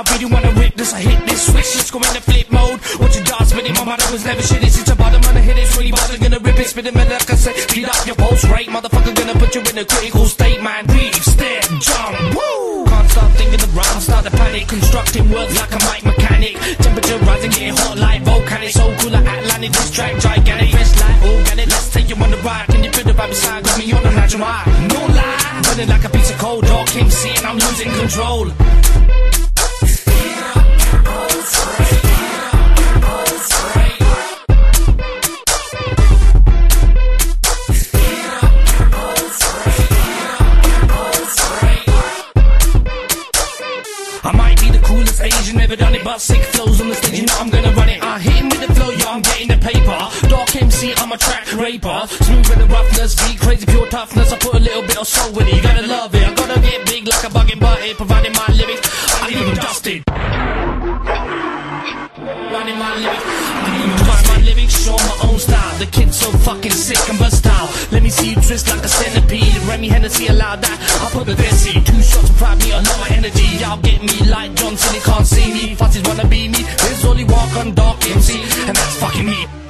really wanna rip this, I hit this switch, let's go in the flip mode. Watch your jaw spinning, my mother was never shit. It's a bottom and I hit it, 20 bars, I'm gonna rip it, spin it, man, like I said. Speed up your pulse rate, motherfucker, gonna put you in a critical state, man. Breathe, step, jump, woo! Can't stop thinking of rhyme, start to panic. Constructing words like a mic mechanic. Temperature rising, getting hot like volcanic. So cool like Atlantic, this track gigantic. Fresh like organic, let's take you on the ride. Can you feel the vibe inside? Got me on the natural high. No lie, running like a piece of cold. Dog MC and I'm losing control. I might be the coolest Asian ever done it, but sick flows on the stage, you know I'm gonna run it. I hit him with the flow, yo, I'm getting the paper. Dark MC, I'm a track raper. Smooth with the roughness, beat crazy, pure toughness. I put a little bit of soul with it, you gotta love it. I gotta get big like a bugging butthead, providing my lyrics, I leave them dusted. Running my lyrics, provide my lyrics, show my own style. The kid's so fucking sick and versatile. Let me see you twist like a centipede. Remy Hennessy allowed that, I put the best in. 2 shots to pride me, a lot of energy. Y'all get me like Johnson, they can't see me. Fussies wanna be me, there's only one on Dark MC, and that's fucking me.